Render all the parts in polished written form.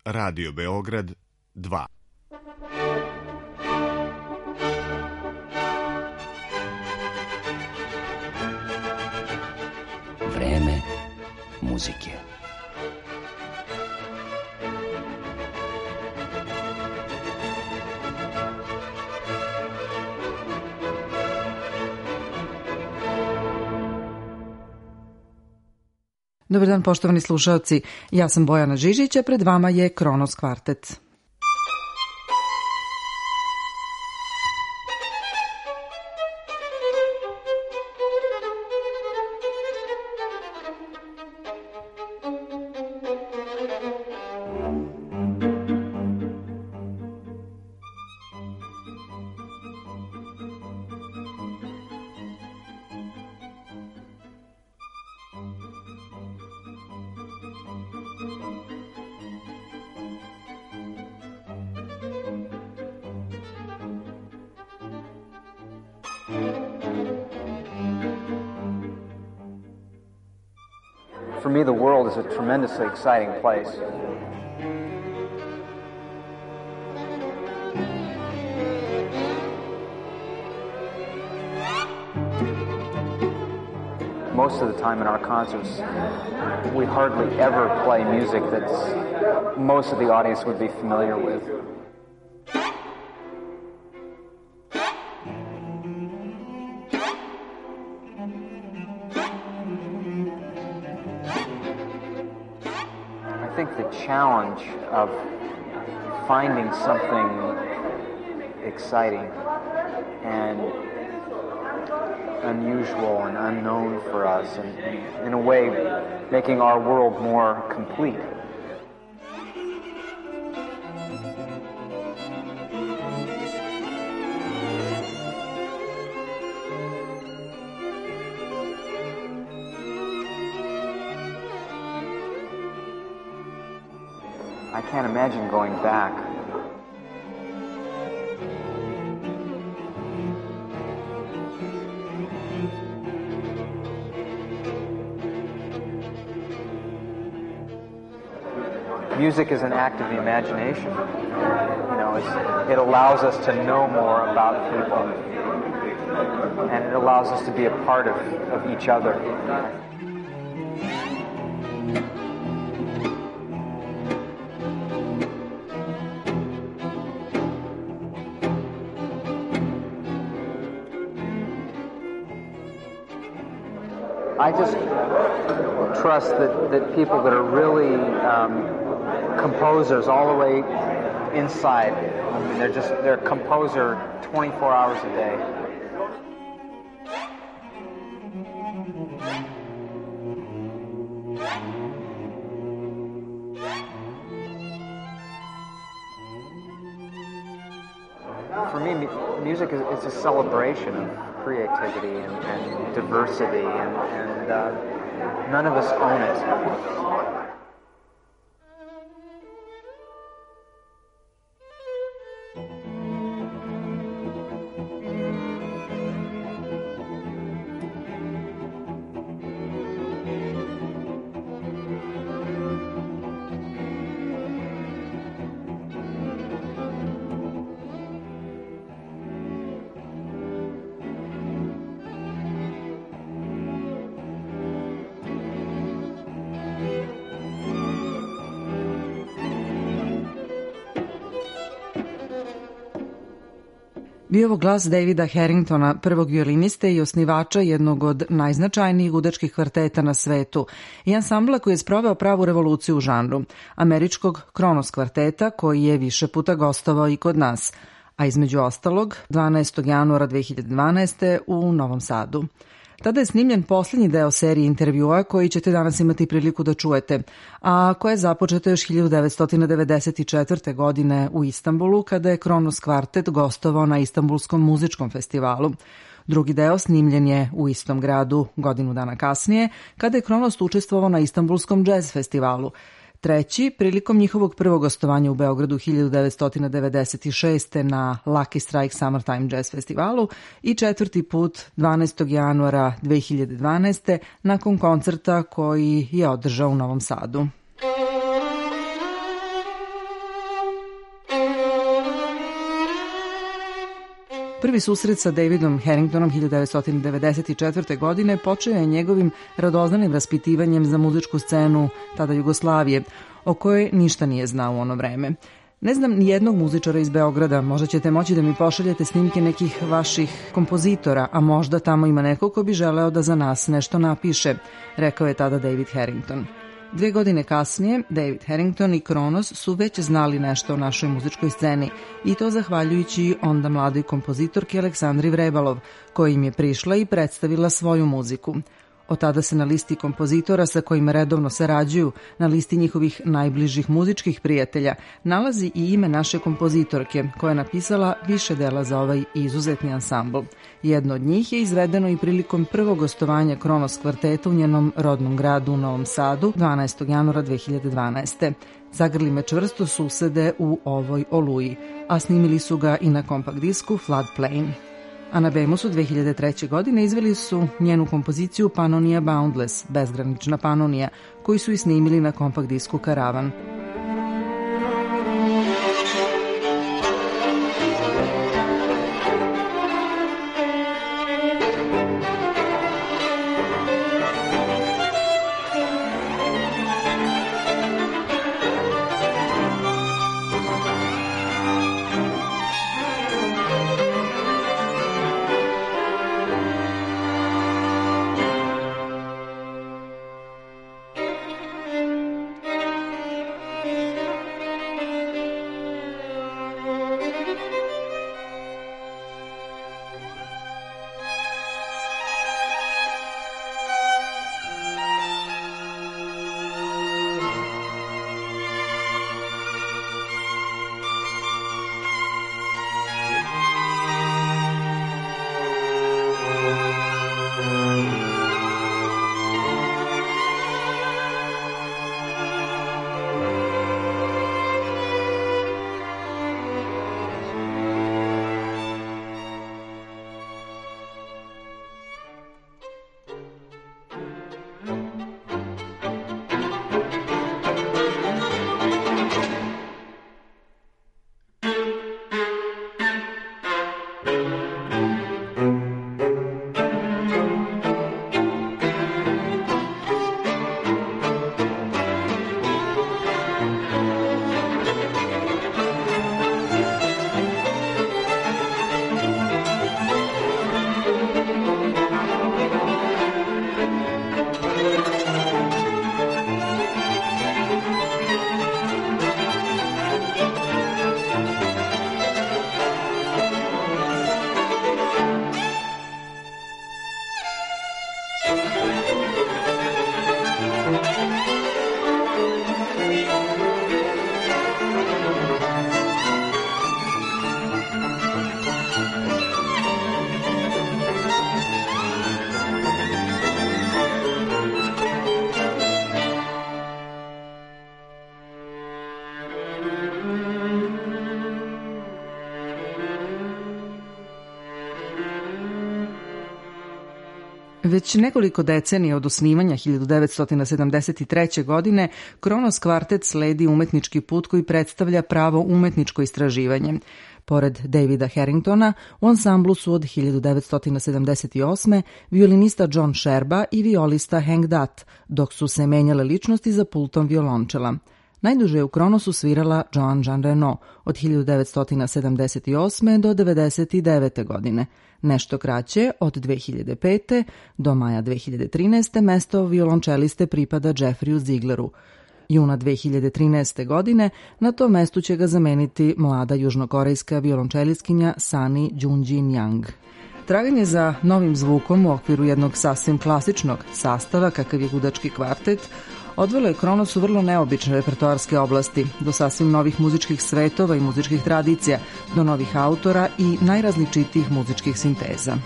Radio Beograd 2. Vreme muzike. Dobar dan, poštovani slušaoci. Ja sam Bojana Žižić, a pred vama je Kronos kvartet. For me, the world is a tremendously exciting place. Most of the time in our concerts, we hardly ever play music that most of the audience would be familiar with. I think the challenge of finding something exciting and unusual and unknown for us, and in a way making our world more complete. I can't imagine going back. Music is an act of the imagination. You know, it allows us to know more about people, and it allows us to be a part of each other. I just trust that people that are really composers all the way inside, I mean, they're a composer 24 hours a day. For me, music is a celebration of creativity and diversity, and none of us own it. Bio ovo glas Davida Harringtona, prvog violiniste i osnivača jednog od najznačajnijih gudačkih kvarteta na svetu i ansambla koji je sproveo pravu revoluciju u žanru, američkog Kronos kvarteta koji je više puta gostovao i kod nas, a između ostalog 12. januara 2012. u Novom Sadu. Tada je snimljen posljednji deo serije intervjua koji ćete danas imati priliku da čujete, a koja je započeta još 1994. godine u Istanbulu kada je Kronos kvartet gostovao na Istanbulskom muzičkom festivalu. Drugi deo snimljen je u istom gradu godinu dana kasnije kada je Kronos učestvovao na Istanbulskom jazz festivalu. Treći, prilikom njihovog prvog gostovanja u Beogradu 1996. na Lucky Strike Summertime Jazz Festivalu i četvrti put 12. januara 2012. nakon koncerta koji je održao u Novom Sadu. Prvi susret sa Davidom Harringtonom 1994. godine počeo je njegovim radoznanim raspitivanjem za muzičku scenu tada Jugoslavije, o kojoj ništa nije znao u ono vreme. Ne znam ni jednog muzičara iz Beograda, možda ćete moći da mi pošaljete snimke nekih vaših kompozitora, a možda tamo ima neko ko bi želeo da za nas nešto napiše, rekao je tada David Harrington. 2 godine kasnije, David Harrington i Kronos su već znali nešto o našoj muzičkoj sceni i to zahvaljujući onda mladoj kompozitorki Aleksandri Vrebalov, koja im je prišla i predstavila svoju muziku. Od tada se na listi kompozitora sa kojima redovno sarađuju, na listi njihovih najbližih muzičkih prijatelja, nalazi i ime naše kompozitorke, koja je napisala više dela za ovaj izuzetni ansambl. Jedno od njih je izvedeno i prilikom prvog gostovanja Kronos kvarteta u njenom rodnom gradu u Novom Sadu 12. januara 2012. Zagrli me čvrsto susede u ovoj oluji, a snimili su ga i na kompakt disku Floodplain. A na Bemusu 2003. godine izveli su njenu kompoziciju Pannonia Boundless, bezgranična Panonija, koju su i snimili na kompakt disku Karavan. Već nekoliko decenija od osnivanja 1973. godine Kronos kvartet sledi umetnički put koji predstavlja pravo umetničko istraživanje. Pored Davida Harringtona, u ansamblu su od 1978. violinista John Sherba i violista Hank Dutt, dok su se menjale ličnosti za pultom violončela. Najduže je u Kronosu svirala Joan Jean Reno od 1978. do 1999. godine. Nešto kraće, od 2005. do maja 2013. mesto violončeliste pripada Jeffreyu Ziegleru. Juna 2013. godine na tom mestu će ga zameniti mlada južnokorejska violončelistkinja Sunny Junjin Yang. Traganje za novim zvukom u okviru jednog sasvim klasičnog sastava, kakav je gudački kvartet, odvelo je Kronos u vrlo neobične repertoarske oblasti, do sasvim novih muzičkih svetova i muzičkih tradicija, do novih autora i najrazličitijih muzičkih sinteza.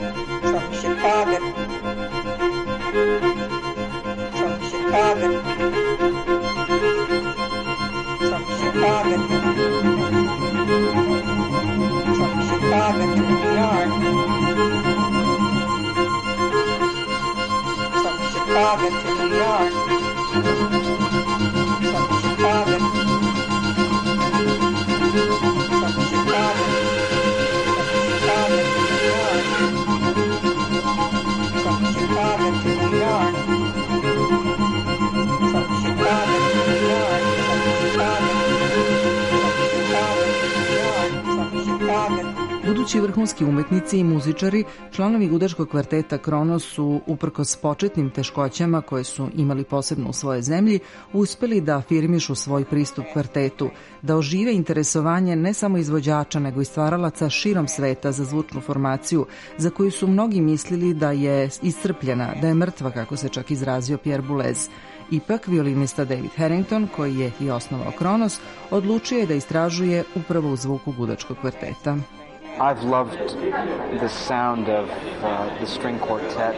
From Chicago. Chicago to New York. From Chicago. From Chicago. From Chicago to New York. From Chicago to New York. From Chicago to New York. From Chicago to New York. From Chicago. Budući vrhunski umetnici i muzičari, članovi gudačkog kvarteta Kronos su, uprkos početnim teškoćama koje su imali posebno u svojoj zemlji, uspeli da afirmišu svoj pristup kvartetu, da ožive interesovanje ne samo izvođača, nego i stvaralaca širom sveta za zvučnu formaciju, za koju su mnogi mislili da je iscrpljena, da je mrtva, kako se čak izrazio Pierre Boulez. Ipak, violinista David Harrington, koji je i osnovao Kronos, odlučio je da istražuje upravo u zvuku gudačkog kvarteta. I've loved the sound of the string quartet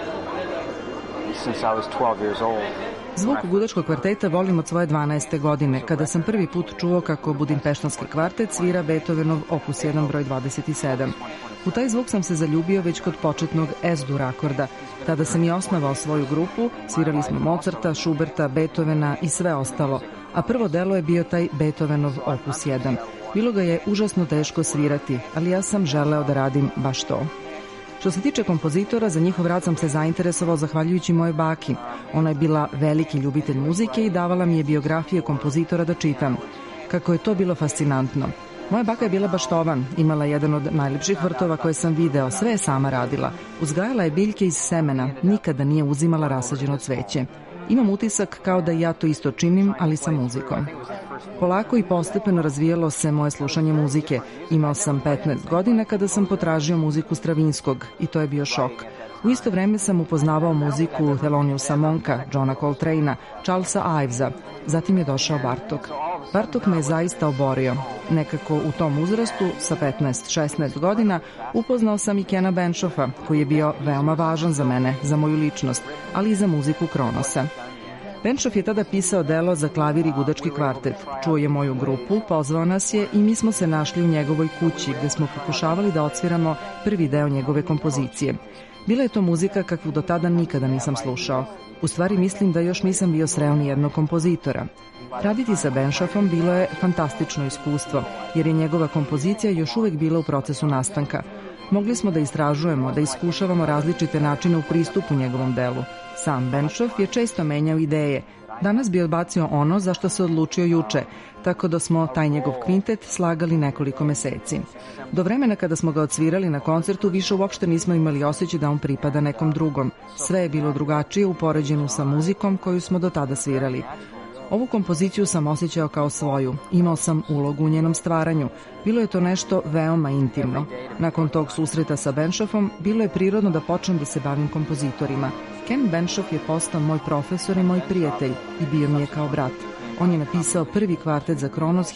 since I was 12 years old. Zvuk gudačkog kvarteta volim od svoje 12. godine, kada sam prvi put čuo kako budimpeštanski kvartet svira Beethovenov opus 1 broj 27. U taj zvuk sam se zaljubio već kod početnog S-dur akorda. Tada sam i osnovao svoju grupu, svirali smo Mozarta, Schuberta, Beethovena i sve ostalo, a prvo delo je bio taj Beethovenov opus 1. Bilo ga je užasno teško svirati, ali ja sam želeo da radim baš to. Što se tiče kompozitora, za njihov rad sam se zainteresovao zahvaljujući mojoj baki. Ona je bila veliki ljubitelj muzike i davala mi je biografije kompozitora da čitam. Kako je to bilo fascinantno. Moja baka je bila baštovan, imala jedan od najlepših vrtova koje sam video, sve je sama radila. Uzgajala je biljke iz semena, nikada nije uzimala rasađeno cveće. Imam utisak kao da ja to isto činim, ali sa muzikom. Polako i postepeno razvijalo se moje slušanje muzike. Imao sam 15 godina kada sam potražio muziku Stravinskog i to je bio šok. U isto vreme sam upoznavao muziku Theloniousa Monka, Johna Coltrane'a, Charlesa Ivesa. Zatim je došao Bartok. Bartok me je zaista oborio. Nekako u tom uzrastu, sa 15-16 godina, upoznao sam i Kena Benšofa, koji je bio veoma važan za mene, za moju ličnost, ali i za muziku Kronosa. Benšov je tada pisao delo za klavir i gudački kvartet. Čuo je moju grupu, pozvao nas je i mi smo se našli u njegovoj kući, gde smo pokušavali da odsviramo prvi deo njegove kompozicije. Bila je to muzika kakvu do tada nikada nisam slušao. U stvari mislim da još nisam bio sreo ni jednog kompozitora. Raditi sa Benšofom bilo je fantastično iskustvo, jer je njegova kompozicija još uvek bila u procesu nastanka. Mogli smo da istražujemo, da iskušavamo različite načine u pristupu njegovom delu. Sam Benšof je često menjao ideje. Danas bi odbacio ono za što se odlučio juče, tako da smo taj njegov kvintet slagali nekoliko meseci. Do vremena kada smo ga odsvirali na koncertu, više uopšte nismo imali osjećaj da on pripada nekom drugom. Sve je bilo drugačije u poređenju sa muzikom koju smo do tada svirali. Ovu kompoziciju sam osjećao kao svoju. Imao sam ulogu u njenom stvaranju. Bilo je to nešto veoma intimno. Nakon tog susreta sa Benšofom, bilo je prirodno da počnem da se bavim kompozitorima. Ken Benšof je postao moj profesor i moj prijatelj i bio mi je kao brat. On je napisao prvi kvartet za Kronos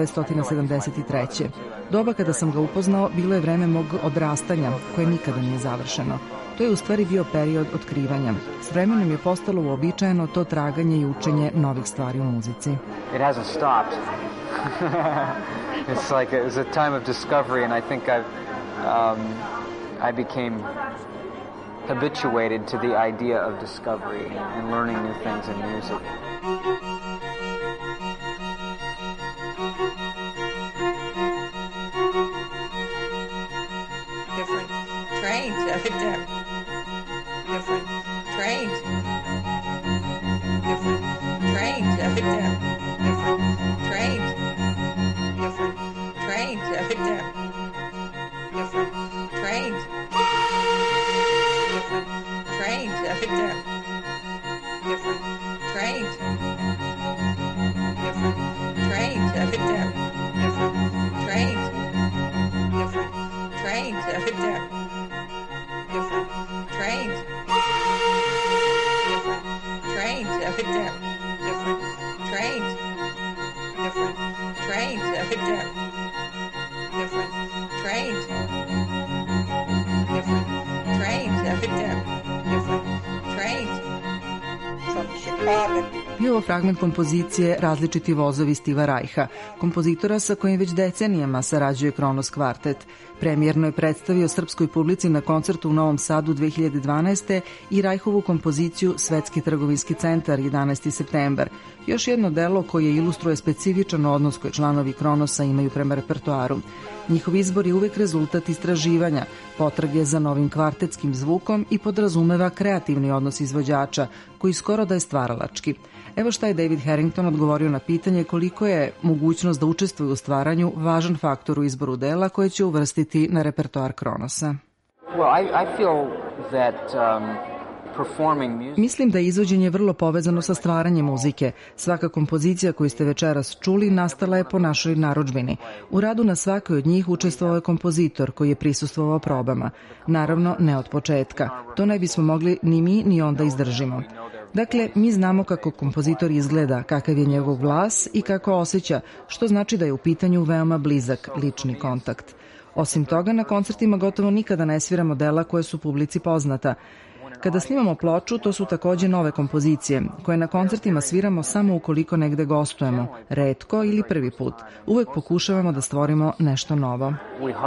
1973. Doba kada sam ga upoznao bilo je vreme mog odrastanja, koje nikada nije završeno. To je u stvari bio period otkrivanja. S vremenom je postalo uobičajeno to traganje i učenje novih stvari u muzici. It hasn't stopped. It's like it was a time of discovery, and I think I became habituated to the idea of discovery and learning new things in music. Different trains every day. Different trains. Different trains every day. Different trains. Different trains every day. Different trains. Different trains every day. Different trains. Different trains every day. Different trains. Different trains every day. Different trains. Different trains every day. Different trains. Different trains every day. Different trains. Different trains every day. Different trains. From Chicago. Bio ovo fragment kompozicije Različiti vozovi Stiva Reicha, kompozitora sa kojim već decenijama sarađuje Kronos kvartet. Premijerno je predstavio srpskoj publici na koncertu u Novom Sadu 2012. i Reichovu kompoziciju Svetski trgovinski centar 11. septembar. Još jedno delo koje ilustruje specifičan odnos koji članovi Kronosa imaju prema repertoaru. Njihov izbor je uvek rezultat istraživanja, potrage za novim kvartetskim zvukom i podrazumeva kreativni odnos izvođača, koji skoro da je stvaralački. Evo šta je David Harrington odgovorio na pitanje koliko je mogućnost da učestvuje u stvaranju važan faktor u izboru dela koje će uvrstiti na repertoar Kronosa. Mislim da je izvođenje vrlo povezano sa stvaranjem muzike. Svaka kompozicija koju ste večeras čuli nastala je po našoj narudžbini. U radu na svakoj od njih učestvovao je kompozitor koji je prisustvovao probama. Naravno, ne od početka. To ne bismo mogli ni mi ni on da izdržimo. Dakle, mi znamo kako kompozitor izgleda, kakav je njegov glas i kako osjeća, što znači da je u pitanju veoma blizak lični kontakt. Osim toga, na koncertima gotovo nikada ne sviramo dela koje su publici poznata. Kada snimamo ploču, to su takođe nove kompozicije, koje na koncertima sviramo samo ukoliko negde gostujemo, retko ili prvi put. Uvek pokušavamo da stvorimo nešto novo.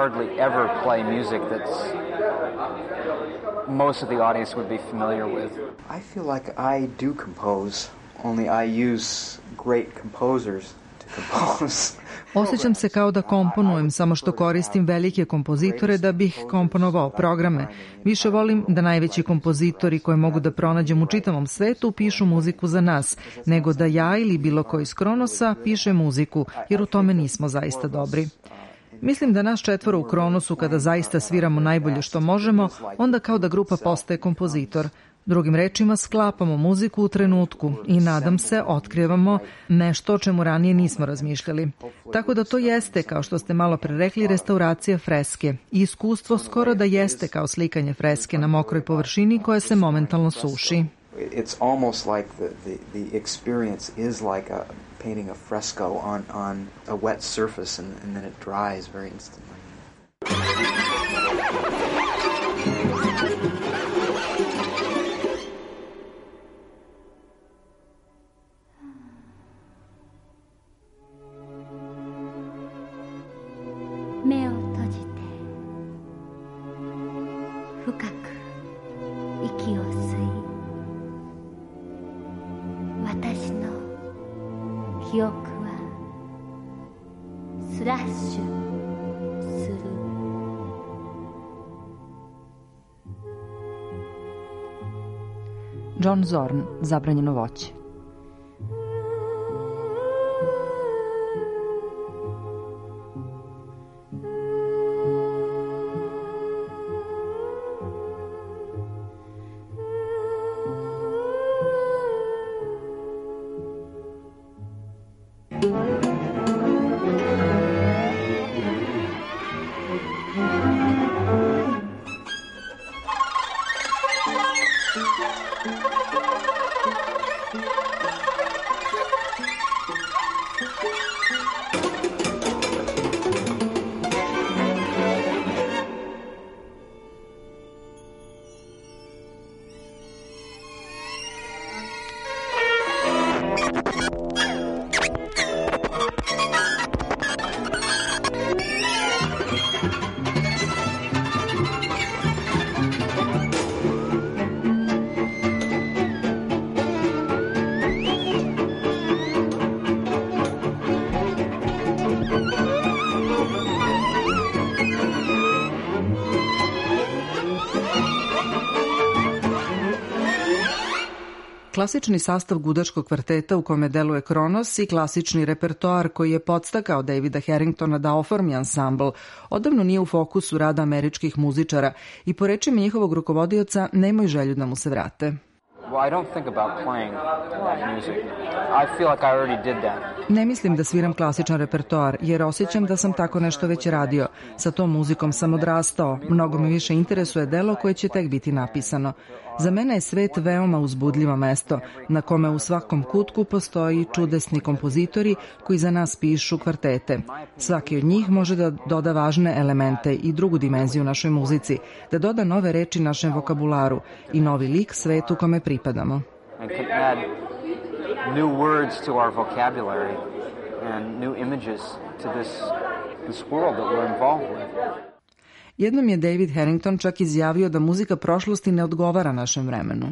Most of the audience would be familiar with. I feel like I do compose, only I use great composers to compose. Osjećam se kao da komponujem, samo što koristim velike kompozitore da bih komponovao programe. Više volim da najveći kompozitori koje mogu da pronađem u čitavom svetu pišu muziku za nas, nego da ja ili bilo ko iz Kronosa piše muziku, jer u tome nismo zaista dobri. Mislim da nas četvoro u Kronosu, kada zaista sviramo najbolje što možemo, onda kao da grupa postaje kompozitor. Drugim rečima, sklapamo muziku u trenutku i, nadam se, otkrivamo nešto o čemu ranije nismo razmišljali. Tako da to jeste, kao što ste malo pre rekli, restauracija freske. I iskustvo skoro da jeste kao slikanje freske na mokroj površini koja se momentalno suši. It's almost like the experience is like painting a fresco on a wet surface and then it dries very instantly. John Zorn, Zabranjeno voće. Klasični sastav gudačkog kvarteta u kome deluje Kronos i klasični repertoar koji je podstakao Davida Harringtona da oformi ansambl odavno nije u fokusu rada američkih muzičara i po rečima njihovog rukovodioca nemaju želju da mu se vrate. Ne mislim da sviram klasičan repertoar, jer osjećam da sam tako nešto već radio. Sa tom muzikom sam odrastao, mnogo me više interesuje delo koje će tek biti napisano. Za mene je svet veoma uzbudljivo mesto, na kome u svakom kutku postoji čudesni kompozitori koji za nas pišu kvartete. Svaki od njih može da doda važne elemente i drugu dimenziju našoj muzici, da doda nove reči našem vokabularu i novi lik svetu kome pripadamo. And can add new words to our vocabulary and new images to this world that we're involved with. Jednom je David Harrington čak izjavio da muzika prošlosti ne odgovara našem vremenu.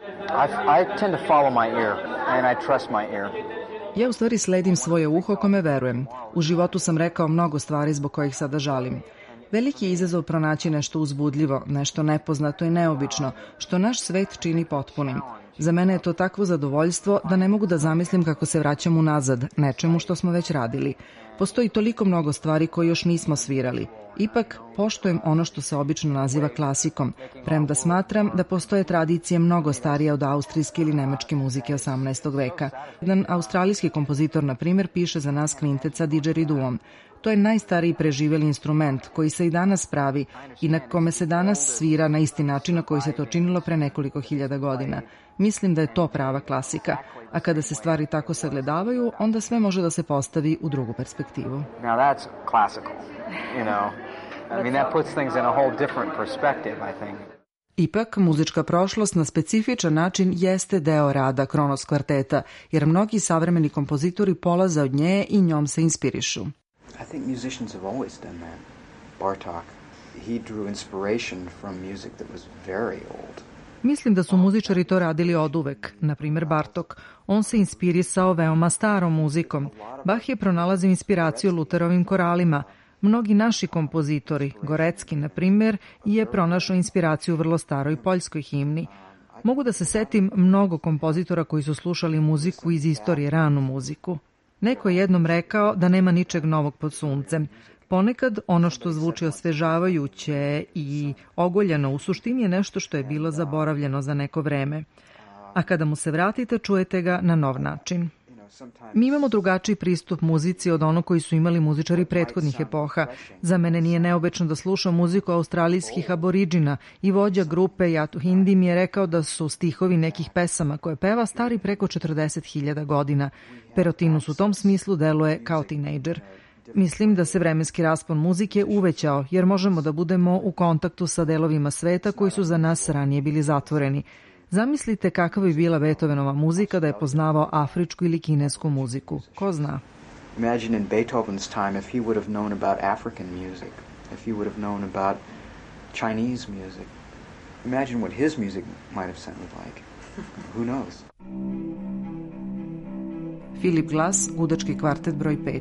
I tend to follow my ear, and I trust my ear. Ja u stvari sledim svoje uho kome verujem. U životu sam rekao mnogo stvari zbog kojih sada žalim. Veliki je izazov pronaći nešto uzbudljivo, nešto nepoznato i neobično, što naš svet čini potpunim. Za mene je to takvo zadovoljstvo da ne mogu da zamislim kako se vraćam unazad, nečemu što smo već radili. Postoji toliko mnogo stvari koje još nismo svirali. Ipak, poštujem ono što se obično naziva klasikom, premda smatram da postoje tradicije mnogo starije od austrijske ili nemačke muzike 18. veka. Jedan australijski kompozitor, na primjer, piše za nas kvintet sa didžeriduom. To je najstariji preživeli instrument koji se i danas pravi i na kome se danas svira na isti način na koji se to činilo pre nekoliko hiljada godina. Mislim da je to prava klasika, a kada se stvari tako sagledavaju, onda sve može da se postavi u drugu perspektivu. Now that's classical, you know. I mean, that puts things in a whole different perspective, I think. Ipak, muzička prošlost na specifičan način jeste deo rada Kronos kvarteta, jer mnogi savremeni kompozitori polaze od nje i njom se inspirišu. I think musicians have always done that. Bartók, he drew inspiration from music that was very old. Mislim da su muzičari to radili oduvek. Na primjer, Bartók. On se inspirisao veoma starom muzikom. Bach je pronalazio inspiraciju Luterovim koralima. Mnogi naši kompozitori, Gorecki, na primjer, je pronašao inspiraciju u vrlo staroj poljskoj himni. Mogu da se setim mnogo kompozitora koji su slušali muziku iz istorije, ranu muziku. Neko je jednom rekao da nema ničeg novog pod suncem. Ponekad ono što zvuči osvežavajuće i ogoljeno u suštini je nešto što je bilo zaboravljeno za neko vreme. A kada mu se vratite, čujete ga na nov način. Mi imamo drugačiji pristup muzici od onog koji su imali muzičari prethodnih epoha. Za mene nije neobično da slušam muziku australijskih aboriđina i vođa grupe Yatu Hindi mi je rekao da su stihovi nekih pesama koje peva stari preko 40.000 godina. Perotinus u tom smislu deluje kao tinejdžer. Mislim da se vremenski raspon muzike uvećao, jer možemo da budemo u kontaktu sa delovima sveta koji su za nas ranije bili zatvoreni. Zamislite kakva bi bila Beethovenova muzika da je poznavao afričku ili kinesku muziku. Ko zna? Imagine in Beethoven's time if he would have known about African music, if he would have known about Chinese music. Imagine what his music might have sounded like. Who knows? Philip Glass, Gudački kvartet broj 5.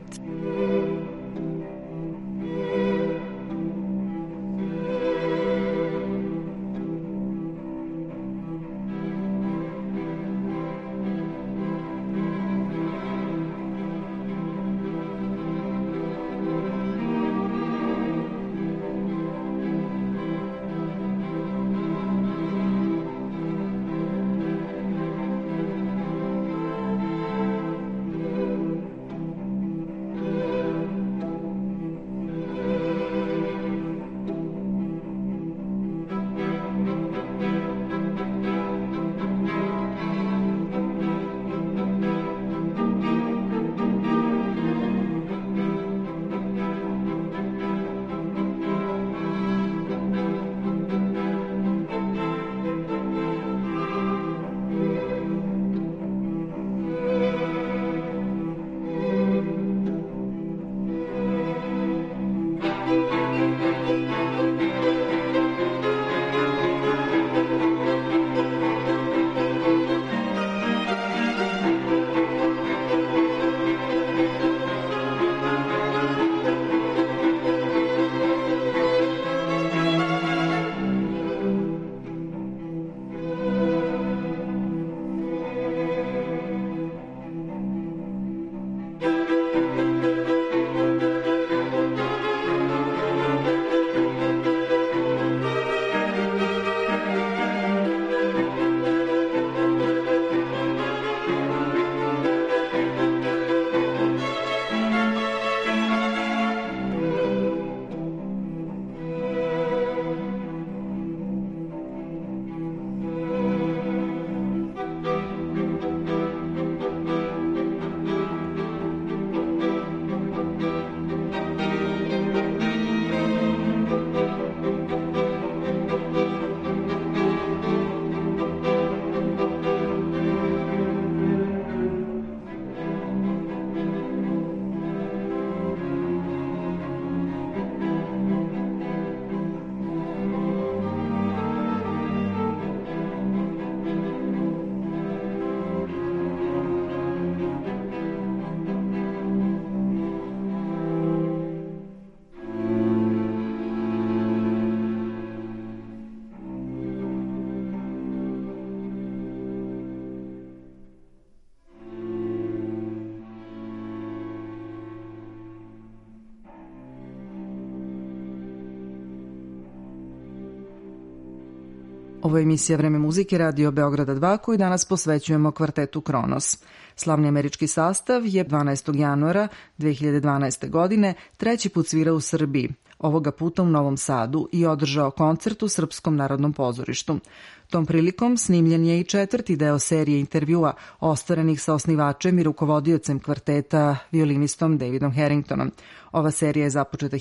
Ovo je emisija Vreme muzike Radio Beograda 2 koju danas posvećujemo kvartetu Kronos. Slavni američki sastav je 12. januara 2012. godine treći put svirao u Srbiji, ovoga puta u Novom Sadu i održao koncert u Srpskom narodnom pozorištu. Tom prilikom snimljen je i četvrti deo serije intervjua ostvarenih sa osnivačem i rukovodiocem kvarteta, violinistom Davidom Harringtonom. Ova serija je započeta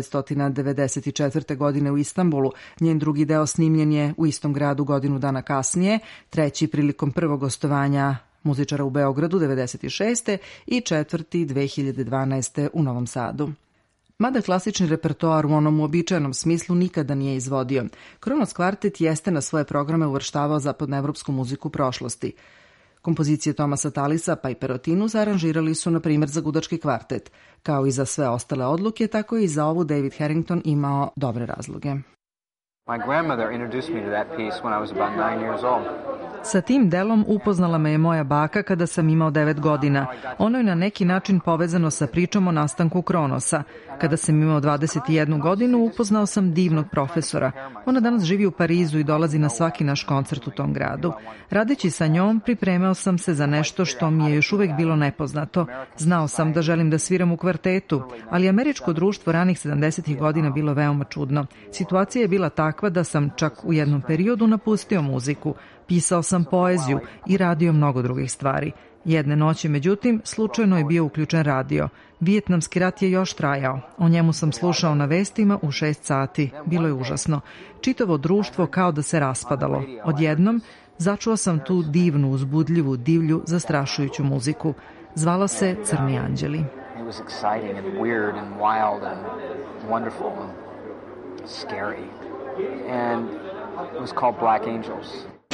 1994. godine u Istanbulu. Njen drugi deo snimljen je u istom gradu godinu dana kasnije, treći prilikom prvog gostovanja muzičara u Beogradu 1996. i četvrti 2012. u Novom Sadu. Mada klasični repertoar u onom uobičajenom smislu nikada nije izvodio, Kronos kvartet jeste na svoje programe uvrštavao zapadnoevropsku muziku prošlosti. Kompozicije Tomasa Tallisa pa i Perotinus aranžirali su, na primjer, za gudački kvartet. Kao i za sve ostale odluke, tako i za ovu David Harrington imao dobre razloge. My grandmother introduced me to that piece when I was about 9 years old. Sa tim delom upoznala me je moja baka kada sam imao 9 godina. Ono je na neki način povezano sa pričom o nastanku Kronosa. Kada sam imao 21 godinu, upoznao sam divnog profesora. Ona danas živi u Parizu i dolazi na svaki naš koncert u tom gradu. Radeći sa njom, pripremao sam se za nešto što mi je još uvek bilo nepoznato. Znao sam da želim da sviram u kvartetu, ali američko društvo ranih 70. godina bilo veoma čudno. Situacija je bila takva da sam čak u jednom periodu napustio muziku. Pisao sam poeziju i radio mnogo drugih stvari. Jedne noći, međutim, slučajno je bio uključen radio. Vijetnamski rat je još trajao. O njemu sam slušao na vestima u 6 sati. Bilo je užasno. Čitavo društvo kao da se raspadalo. Odjednom začuo sam tu divnu, uzbudljivu, divlju, zastrašujuću muziku. Zvala se Crni anđeli. It was exciting and weird and wild and wonderful and scary. And it was called Black Angels.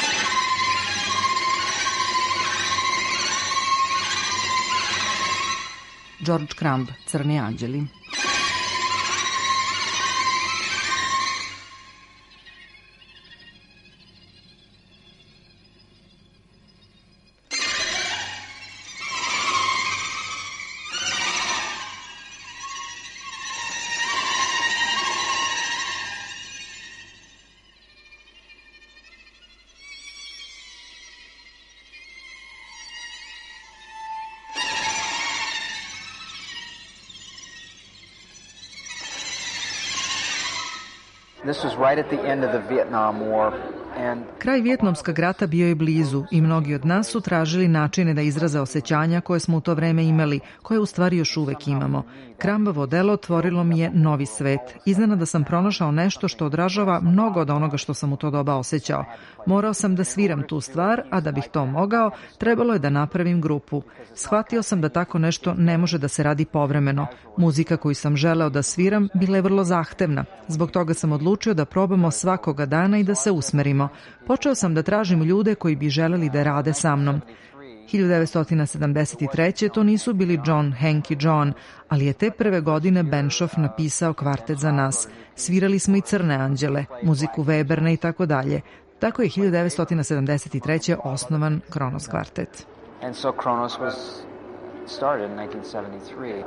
George Crumb, Crni anđeli. This was right at the end of the Vietnam War. Kraj Vijetnamskog rata bio je blizu i mnogi od nas su tražili načine da izraze osjećanja koje smo u to vreme imali, koje u stvari još uvek imamo. Crumbovo delo otvorilo mi je novi svet. Iznenada sam pronašao nešto što odražava mnogo od onoga što sam u to doba osjećao. Morao sam da sviram tu stvar, a da bih to mogao, trebalo je da napravim grupu. Shvatio sam da tako nešto ne može da se radi povremeno. Muzika koju sam želeo da sviram bila je vrlo zahtevna. Zbog toga sam odlučio da probamo svakoga dana i da se usmerimo. Počeo sam da tražim ljude koji bi želeli da rade sa mnom. 1973. to nisu bili John, Hank i John, ali je te prve godine Benshoff napisao kvartet za nas. Svirali smo i Crne anđele, muziku Weberne i tako dalje. Tako je 1973. osnovan Kronos kvartet. And so Kronos was started in 1973.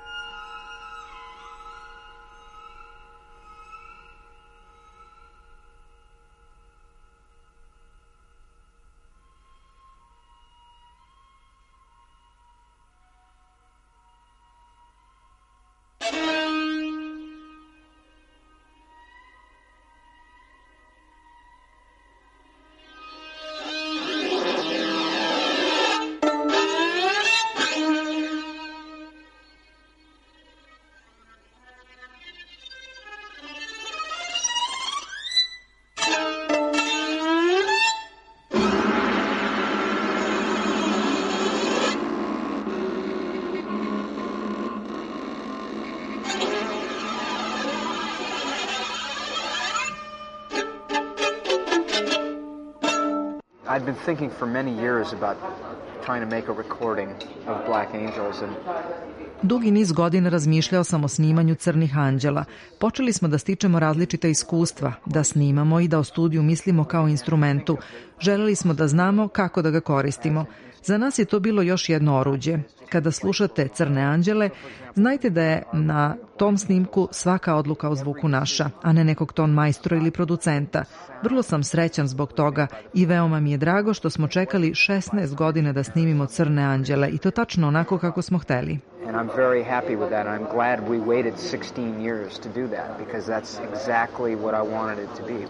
I'd been thinking for many years about trying to make a recording of Black Angels and Dugi niz godina razmišljao sam o snimanju Crnih anđela. Počeli smo da stičemo različita iskustva, da snimamo i da o studiju mislimo kao instrumentu. Želeli smo da znamo kako da ga koristimo. Za nas je to bilo još jedno oruđe. Kada slušate Crne anđele, znajte da je na tom snimku svaka odluka o zvuku naša, a ne nekog ton majstora ili producenta. Vrlo sam srećan zbog toga i veoma mi je drago što smo čekali 16 godina da snimimo Crne anđele i to tačno onako kako smo hteli. And I'm very happy with that. I'm glad we waited 16 years to do that because that's exactly what I wanted it to be.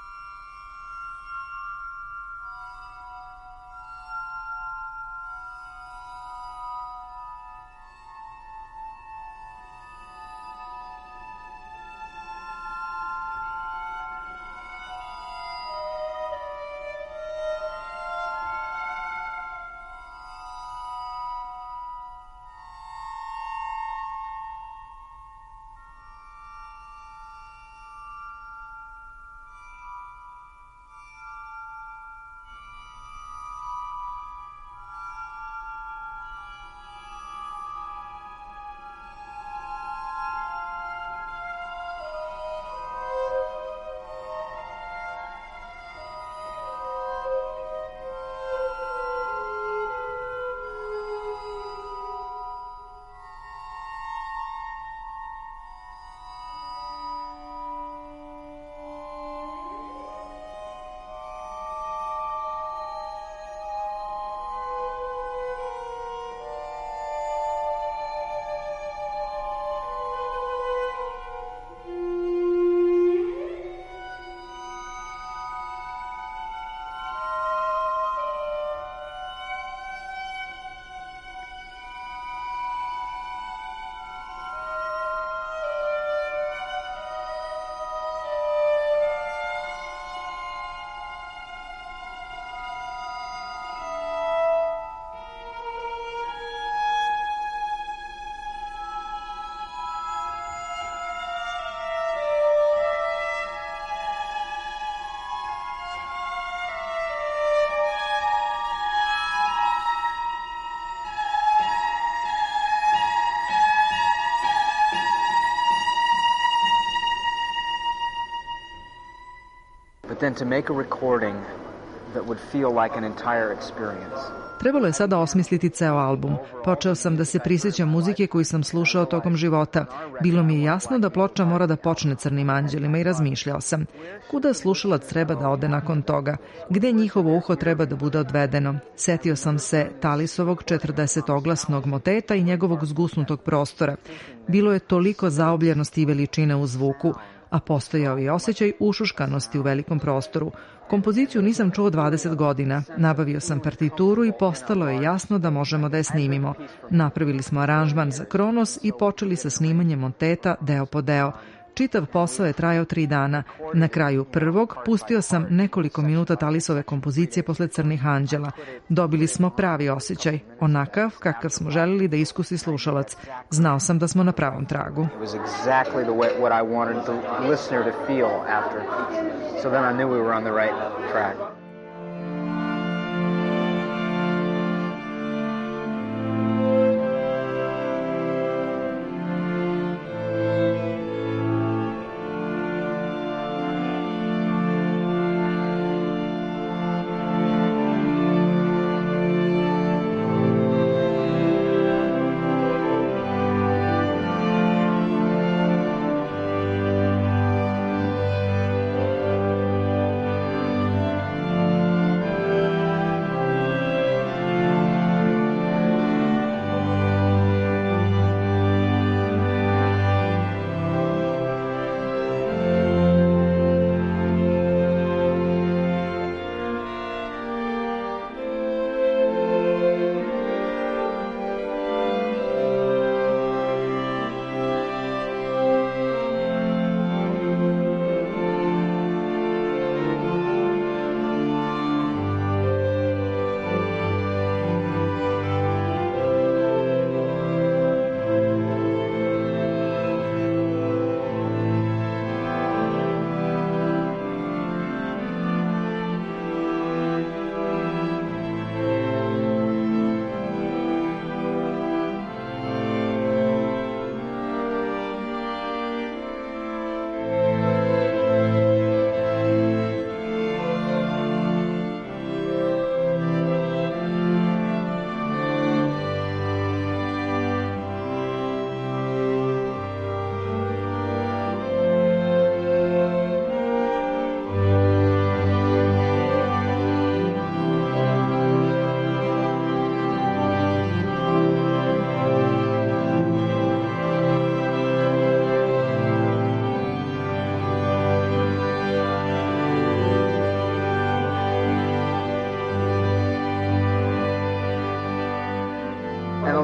But then to make a recording that would feel like an entire experience. Trebalo je sada osmisliti ceo album. Počeo sam da se prisjećam muzike koju sam slušao tokom života. Bilo mi je jasno da ploča mora da počne Crnim anđelima i razmišljao sam. Kuda slušalac treba da ode nakon toga? Gde njihovo uho treba da bude odvedeno? Setio sam se Talisovog 40-oglasnog moteta i njegovog zgusnutog prostora. Bilo je toliko zaobljenosti i veličine u zvuku, a postojao je osjećaj ušuškanosti u velikom prostoru. Kompoziciju nisam čuo 20 godina. Nabavio sam partituru i postalo je jasno da možemo da je snimimo. Napravili smo aranžman za Kronos i počeli sa snimanjem moteta deo po deo. Čitav posao je trajao 3 dana. Na kraju prvog pustio sam nekoliko minuta Talisove kompozicije posle Crnih anđela. Dobili smo pravi osjećaj, onakav kakav smo želeli da iskusi slušalac. Znao sam da smo na pravom tragu. It was exactly what I wanted the listener to feel after. So then I knew we were on the right track.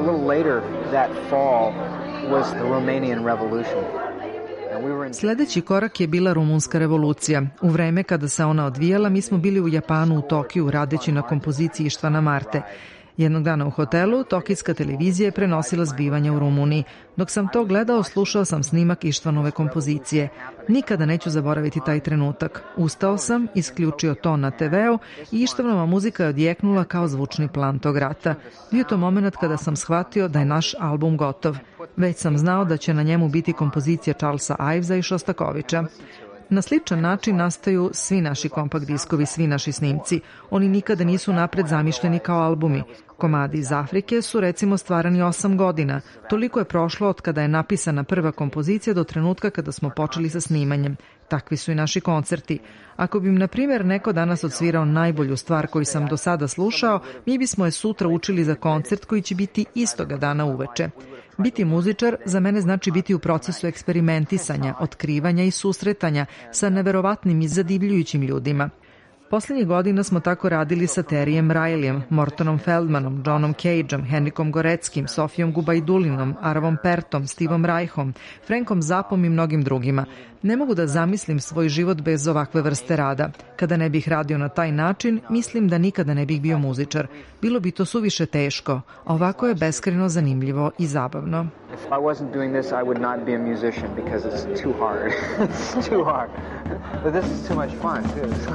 little later that fall was the Romanian Revolution. Sledeći korak je bila Rumunska revolucija. U vreme kada se ona odvijala, mi smo bili u Japanu, u Tokiju, radeći na kompoziciji Ištvana Marte. Jednog dana u hotelu, tokijska televizija je prenosila zbivanja u Rumuniji. Dok sam to gledao, slušao sam snimak Ištvanove kompozicije. Nikada neću zaboraviti taj trenutak. Ustao sam, isključio to na TV-u i Ištvanova muzika je odjeknula kao zvučni plan tog rata. Bio to moment kada sam shvatio da je naš album gotov. Već sam znao da će na njemu biti kompozicija Charlesa Ivesa i Šostakovića. Na sličan način nastaju svi naši kompakt diskovi, svi naši snimci. Oni nikada nisu napred zamišljeni kao albumi. Komadi iz Afrike su recimo stvarani 8 godina. Toliko je prošlo od kada je napisana prva kompozicija do trenutka kada smo počeli sa snimanjem. Takvi su i naši koncerti. Ako bi im, na primjer, neko danas odsvirao najbolju stvar koju sam do sada slušao, mi bismo je sutra učili za koncert koji će biti istoga dana uveče. Biti muzičar za mene znači biti u procesu eksperimentisanja, otkrivanja i susretanja sa neverovatnim i zadivljujućim ljudima. Poslednjih godina smo tako radili sa Terryjem Rileyem, Mortonom Feldmanom, Johnom Cageom, Henrikom Goreckim, Sofijom Gubajdulinom, Arvom Pertom, Stevom Reichom, Frankom Zappom i mnogim drugima. Ne mogu da zamislim svoj život bez ovakve vrste rada. Kada ne bih radio na taj način, mislim da nikada ne bih bio muzičar. Bilo bi to suviše teško, a ovako je beskrajno zanimljivo i zabavno. If I wasn't doing this, I would not be a musician because it's too hard. It's too hard. But this is too much fun, too.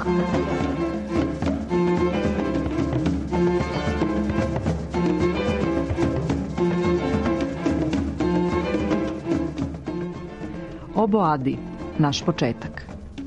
Obo Adi, naš početak.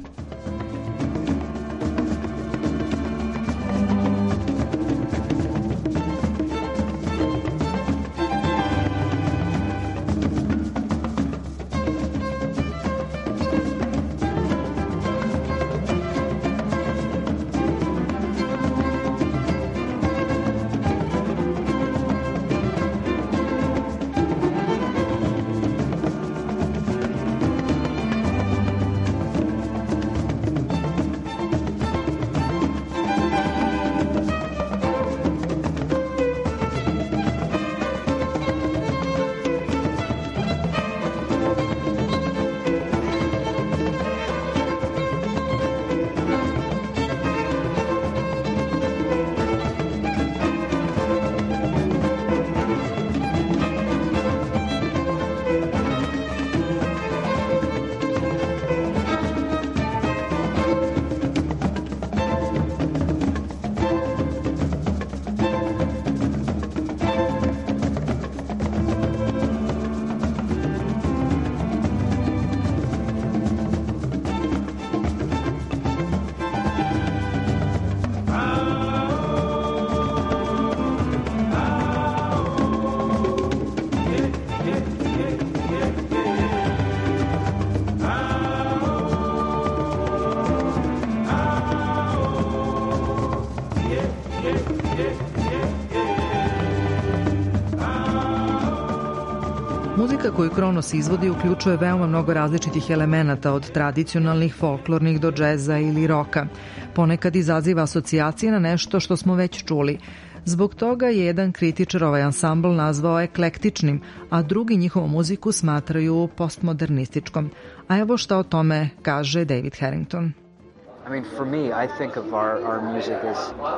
Muzika koju Kronos izvodi uključuje veoma mnogo različitih elemenata, od tradicionalnih, folklornih do džeza ili roka. Ponekad izaziva asocijacije na nešto što smo već čuli. Zbog toga je jedan kritičar ovaj ansambl nazvao eklektičnim, a drugi njihovu muziku smatraju postmodernističkom. A evo šta o tome kaže David Harrington. I mean, for me, I think of our music as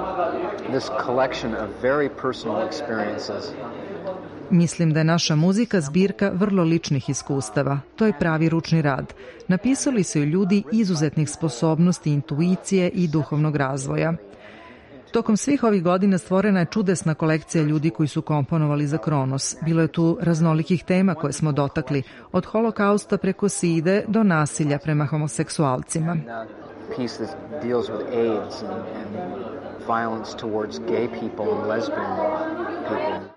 this collection of very personal experiences. Mislim da je naša muzika zbirka vrlo ličnih iskustava. To je pravi ručni rad. Napisali su ju ljudi izuzetnih sposobnosti, intuicije i duhovnog razvoja. Tokom svih ovih godina stvorena je čudesna kolekcija ljudi koji su komponovali za Kronos. Bilo je tu raznolikih tema koje smo dotakli, od holokausta preko side do nasilja prema homoseksualcima. Piece that deals with AIDS and violence towards gay people and lesbian people.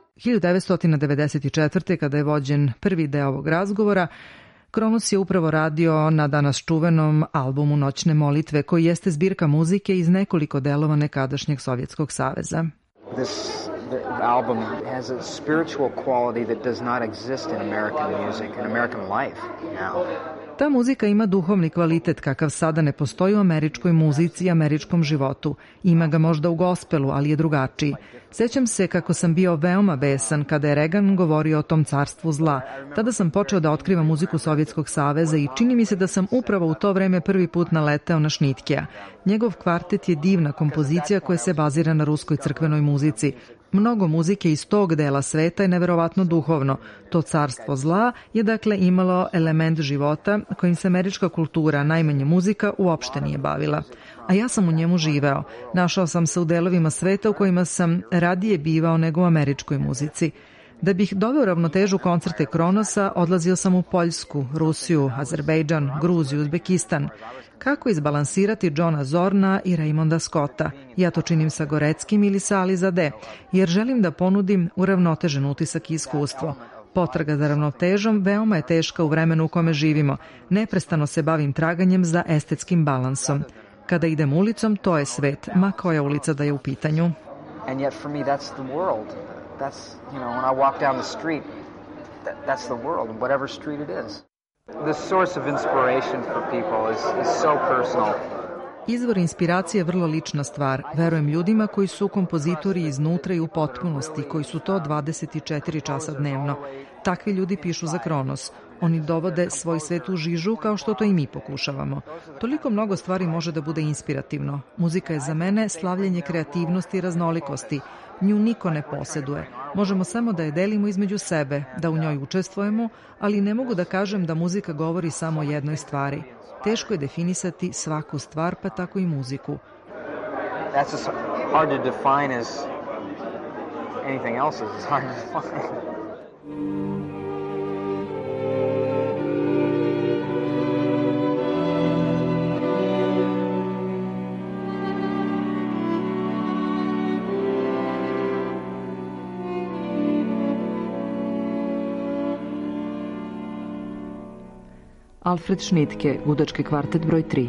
1994. kada je vođen prvi deo ovog razgovora, Kronos je upravo radio na danas čuvenom albumu Noćne molitve, koji jeste zbirka muzike iz nekoliko delova nekadašnjeg Sovjetskog saveza. The album has a spiritual quality that does not exist in American music, in American life now. Ta muzika ima duhovni kvalitet kakav sada ne postoji u američkoj muzici i američkom životu. Ima ga možda u gospelu, ali je drugačiji. Sećam se kako sam bio veoma besan kada je Reagan govorio o tom carstvu zla. Tada sam počeo da otkrivam muziku Sovjetskog saveza i čini mi se da sam upravo u to vreme prvi put naleteo na Šnitkija. Njegov kvartet je divna kompozicija koja se bazira na ruskoj crkvenoj muzici. Mnogo muzike iz tog dela sveta je neverovatno duhovno. To carstvo zla je dakle imalo element života kojim se američka kultura, najmanje muzika, uopšte nije bavila. A ja sam u njemu živeo. Našao sam se u delovima sveta u kojima sam radije bivao nego u američkoj muzici. Da bih doveo ravnotežu koncerte Kronosa, odlazio sam u Poljsku, Rusiju, Azerbejdžan, Gruziju, Uzbekistan. Kako izbalansirati Johna Zorna i Raymonda Scotta? Ja to činim sa Goreckim ili sa Ali Zadeh, jer želim da ponudim uravnotežen utisak i iskustvo. Potraga za ravnotežom veoma je teška u vremenu u kome živimo. Neprestano se bavim traganjem za estetskim balansom. Kada idem ulicom, to je svet, ma koja ulica da je u pitanju. And yet for me that's the world. That's, when I walk down the street, that's the world, whatever street it is. The source of inspiration for people is so personal. Izvor inspiracije je vrlo lična stvar. Verujem ljudima koji su kompozitori iznutra i u potpunosti, koji su to 24 časa dnevno. Takvi ljudi pišu za Kronos. Oni dovode svoj svet u žižu kao što to i mi pokušavamo. Toliko mnogo stvari može da bude inspirativno. Muzika je za mene slavljenje kreativnosti i raznolikosti. Nju niko ne poseduje. Možemo samo da je delimo između sebe, da u njoj učestvujemo, ali ne mogu da kažem da muzika govori samo o jednoj stvari. Teško je definisati svaku stvar, pa tako i muziku. That's as hard to define as anything else is hard to define. Alfred Schnittke, ludački kvartet broj 3.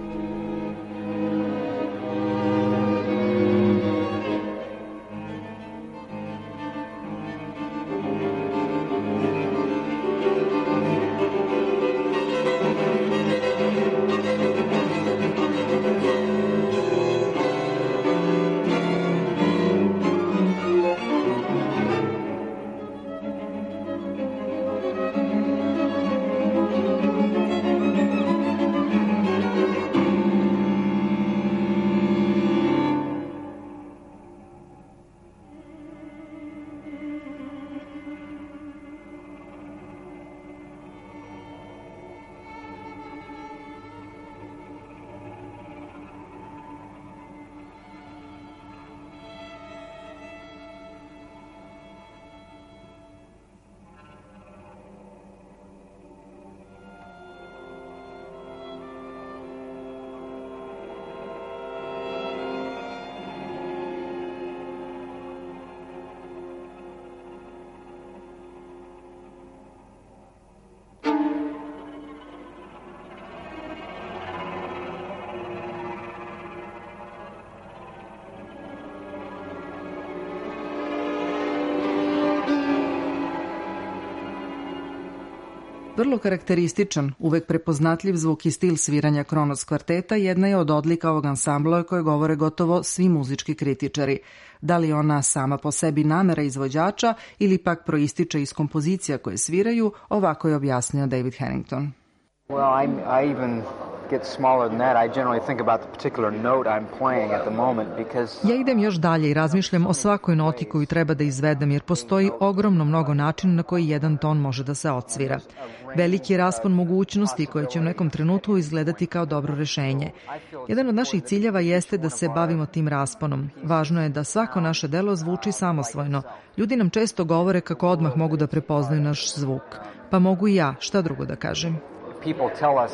Vrlo karakterističan, uvek prepoznatljiv zvuk i stil sviranja Kronos kvarteta jedna je od odlika ovog ansambla koje govore gotovo svi muzički kritičari. Da li ona sama po sebi namera izvođača ili pak proističe iz kompozicija koje sviraju, ovako je objasnio David Harrington. Well, I even get smaller than that. I generally think about the particular note I'm playing at the moment because Ja idem još dalje i razmišljam o svakoj noti koju treba da izvedem jer postoji ogromno mnogo načina na koji jedan ton može da se odsvira. Veliki je raspon mogućnosti koje će u nekom trenutku izgledati kao dobro rešenje. Jedan od naših ciljeva jeste da se bavimo tim rasponom. Važno je da svako naše delo zvuči samosvojno. Ljudi nam često govore kako odmah mogu da prepoznaju naš zvuk. Pa mogu i ja, šta drugo da kažem. people tell us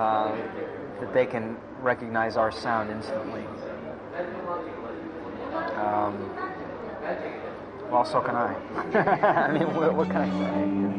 that they can recognize our sound instantly. Well, so can I. I mean, what can I say?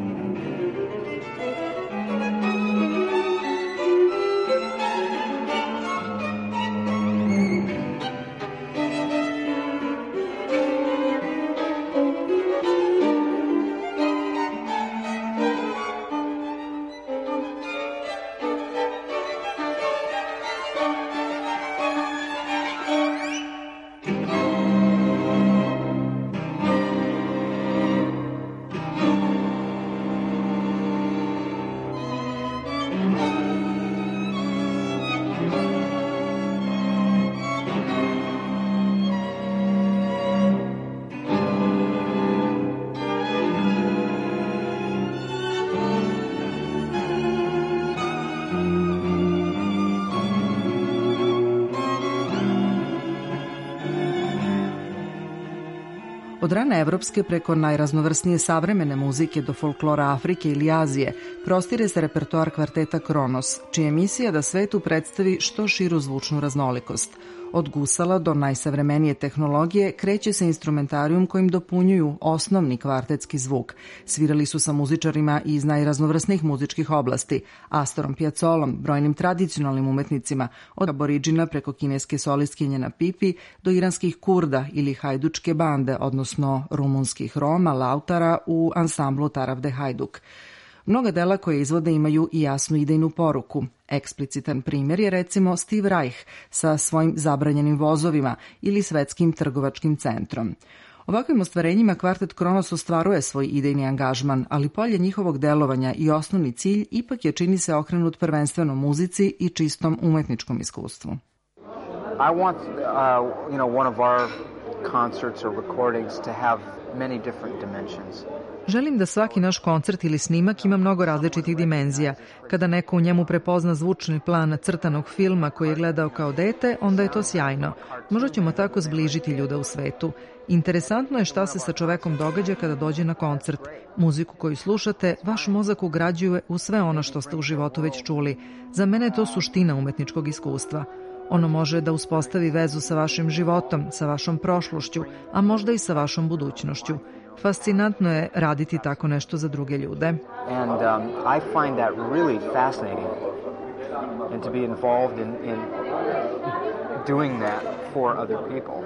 Od rane evropske preko najraznovrsnije savremene muzike do folklora Afrike ili Azije prostire se repertoar kvarteta Kronos, čija je misija da svetu predstavi što širu zvučnu raznolikost. Od gusala do najsavremenije tehnologije kreće se instrumentarijum kojim dopunjuju osnovni kvartetski zvuk. Svirali su sa muzičarima iz najraznovrsnijih muzičkih oblasti, Astorom Piazzollom, brojnim tradicionalnim umetnicima, od aboriđina preko kineske solistkinje na pipi do iranskih Kurda ili hajdučke bande, odnosno rumunskih Roma, Lautara u ansamblu Taravde Hajduk. Mnoga dela koje izvode imaju i jasnu idejnu poruku. Eksplicitan primjer je recimo Steve Reich sa svojim zabranjenim vozovima ili svetskim trgovačkim centrom. Ovakvim ostvarenjima kvartet Kronos ostvaruje svoj idejni angažman, ali polje njihovog delovanja i osnovni cilj ipak je, čini se, okrenut prvenstveno muzici i čistom umetničkom iskustvu. I want, one of our concerts or recordings to have many different dimensions. Želim da svaki naš koncert ili snimak ima mnogo različitih dimenzija. Kada neko u njemu prepozna zvučni plan crtanog filma koji je gledao kao dete, onda je to sjajno. Možda ćemo tako zbližiti ljude u svetu. Interesantno je šta se sa čovekom događa kada dođe na koncert. Muziku koju slušate, vaš mozak ugrađuje u sve ono što ste u životu već čuli. Za mene je to suština umetničkog iskustva. Ono može da uspostavi vezu sa vašim životom, sa vašom prošlošću, a možda i sa vašom budućnošću. Fascinantno je raditi tako nešto za druge ljude. And I find that really fascinating and to be involved in doing that for other people.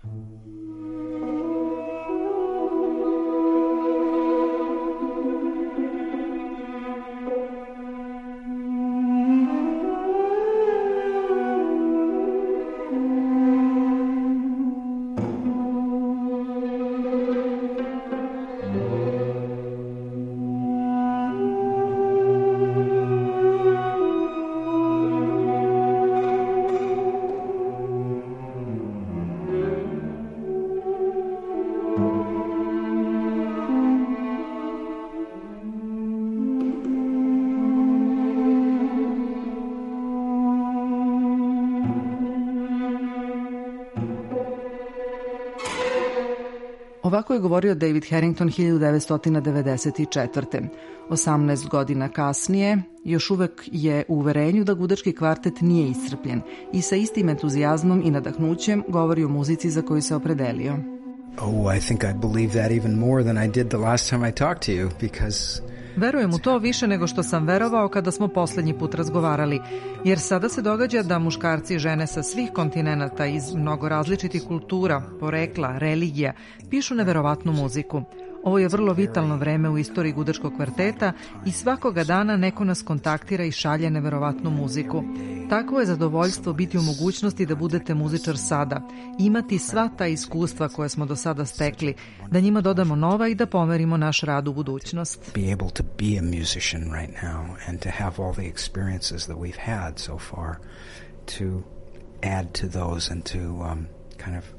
Ovako je govorio David Harrington 1994. 18 godina kasnije još uvek je u uverenju da gudački kvartet nije iscrpljen i sa istim entuzijazmom i nadahnućem govori o muzici za koju se opredelio. Oh, I think I believe that even more than I did the last time I talked to you, because Verujem u to više nego što sam verovao kada smo poslednji put razgovarali, jer sada se događa da muškarci i žene sa svih kontinenata iz mnogo različitih kultura, porekla, religija, pišu neverovatnu muziku. Ovo je vrlo vitalno vreme u istoriji gudačkog kvarteta i svakoga dana neko nas kontaktira i šalje neverovatnu muziku. Takvo je zadovoljstvo biti u mogućnosti da budete muzičar sada, imati sva ta iskustva koje smo do sada stekli, da njima dodamo nova i da pomerimo naš rad u budućnost. Be able to be a musician right now and to have all the experiences that we've had so far to add to those and to kind of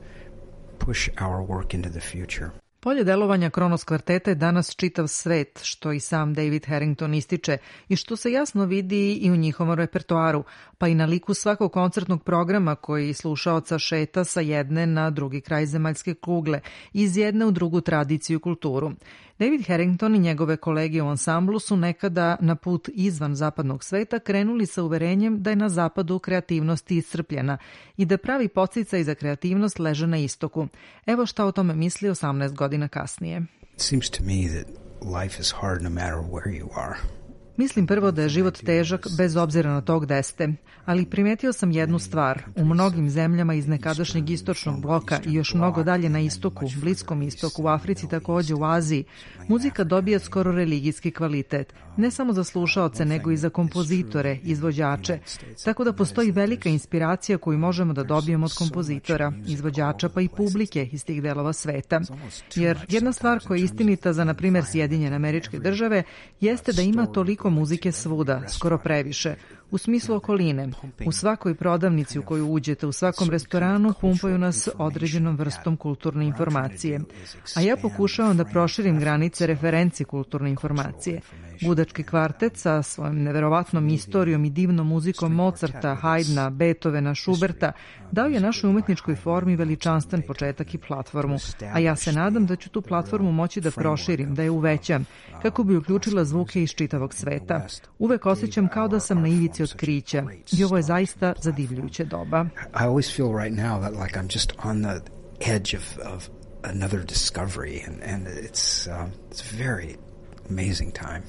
push our work into the future. Polje delovanja Kronos kvarteta je danas čitav svet, što i sam David Harrington ističe i što se jasno vidi i u njihovom repertoaru, pa i na liku svakog koncertnog programa koji slušaoca šeta sa jedne na drugi kraj zemaljske kugle, iz jedne u drugu tradiciju i kulturu. David Harrington i njegove kolege u ansamblu su nekada na put izvan zapadnog sveta krenuli sa uverenjem da je na zapadu kreativnost iscrpljena i da pravi podsticaj za kreativnost leže na istoku. Evo šta o tome misli 18 godina kasnije. It seems to me that life is hard no matter where you are. Mislim prvo da je život težak bez obzira na to gde ste, ali primetio sam jednu stvar. U mnogim zemljama iz nekadašnjeg istočnog bloka i još mnogo dalje na istoku, Bliskom istoku, u Africi, takođe u Aziji, muzika dobija skoro religijski kvalitet. Ne samo za slušaoce, nego i za kompozitore, izvođače. Tako da postoji velika inspiracija koju možemo da dobijemo od kompozitora, izvođača pa i publike iz tih delova sveta. Jer jedna stvar koja je istinita za, na primjer, Sjedinjene Američke Države jeste da ima toliko muzike svuda, skoro previše. u smislu okoline. U svakoj prodavnici u koju uđete, u svakom restoranu pumpaju nas određenom vrstom kulturne informacije. A ja pokušavam da proširim granice referenci kulturne informacije. Gudački kvartet sa svojom neverovatnom istorijom i divnom muzikom Mozarta, Haydna, Beethovena, Schuberta dao je našoj umetničkoj formi veličanstven početak i platformu, a ja se nadam da ću tu platformu moći da proširim, da je uvećam, kako bi uključila zvuke iz čitavog sveta. Uvek osjećam kao da sam na ivici otkrića i ovo je zaista zadivljujuće doba. I always feel right now that like I'm just on the edge of another discovery and it's a very amazing time.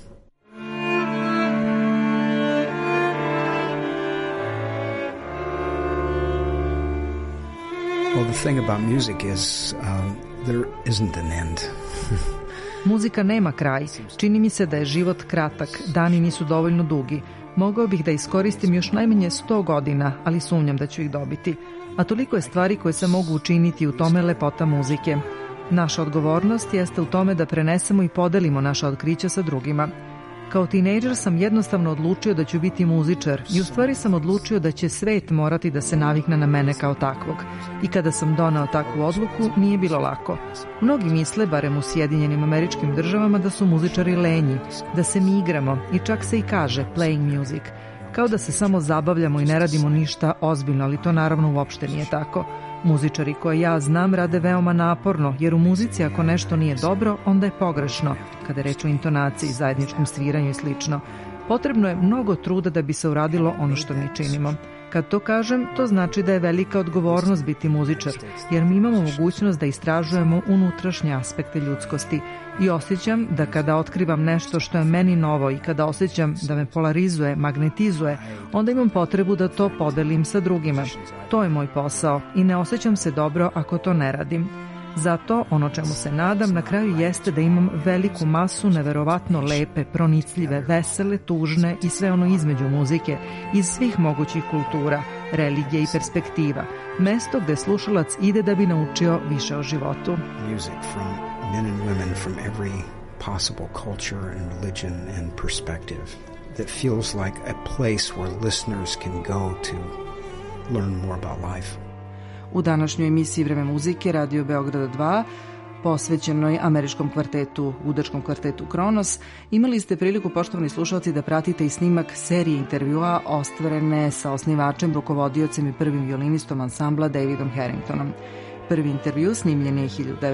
Well, the thing about music is there isn't an end. Muzika nema kraj. Čini mi se da je život kratak, dani nisu dovoljno dugi. Mogao bih da iskoristim još najmanje 100 godina, ali sumnjam da ću ih dobiti. A toliko je stvari koje se mogu učiniti, u tome lepota muzike. Naša odgovornost jeste u tome da prenesemo i podelimo naša otkrića sa drugima. Kao tinejdžer sam jednostavno odlučio da ću biti muzičar i u stvari sam odlučio da će svet morati da se navikne na mene kao takvog. I kada sam doneo takvu odluku, nije bilo lako. Mnogi misle, barem u Sjedinjenim Američkim Državama, da su muzičari lenji, da se mi igramo i čak se i kaže playing music. Kao da se samo zabavljamo i ne radimo ništa ozbiljno, ali to naravno uopšte nije tako. Muzičari koje ja znam rade veoma naporno, jer u muzici ako nešto nije dobro, onda je pogrešno, kada je reč o intonaciji, zajedničkom sviranju i slično. Potrebno je mnogo truda da bi se uradilo ono što mi činimo. Kad to kažem, to znači da je velika odgovornost biti muzičar, jer mi imamo mogućnost da istražujemo unutrašnje aspekte ljudskosti i osjećam da kada otkrivam nešto što je meni novo i kada osjećam da me polarizuje, magnetizuje, onda imam potrebu da to podelim sa drugima. To je moj posao i ne osjećam se dobro ako to ne radim. Zato, ono čemu se nadam, na kraju jeste da imam veliku masu neverovatno lepe, pronicljive, vesele, tužne i sve ono između muzike, iz svih mogućih kultura, religije i perspektiva. Mesto gde slušalac ide da bi naučio više o životu. Music from men and women from every possible culture and religion and perspective that feels like a place where listeners can go to learn more about life. U današnjoj emisiji Vreme muzike Radio Beograda 2, posvećenoj američkom kvartetu, gudačkom kvartetu Kronos, imali ste priliku, poštovani slušalci, da pratite i snimak serije intervjua ostvarene sa osnivačem, rukovodiocem i prvim violinistom ansambla Davidom Harringtonom. Prvi intervju snimljen je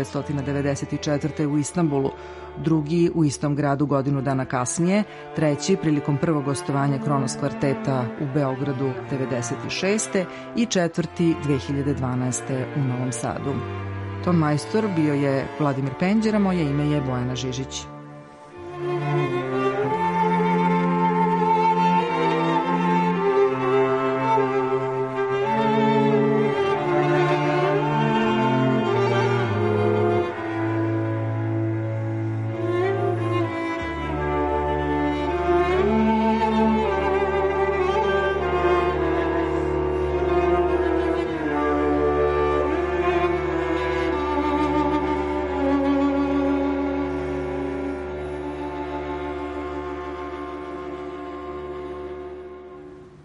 1994. u Istanbulu, drugi u istom gradu godinu dana kasnije, treći prilikom prvog gostovanja Kronos kvarteta u Beogradu 1996. i četvrti 2012. u Novom Sadu. Ton majstor bio je Vladimir Penđera, moje ime je Bojana Žižić.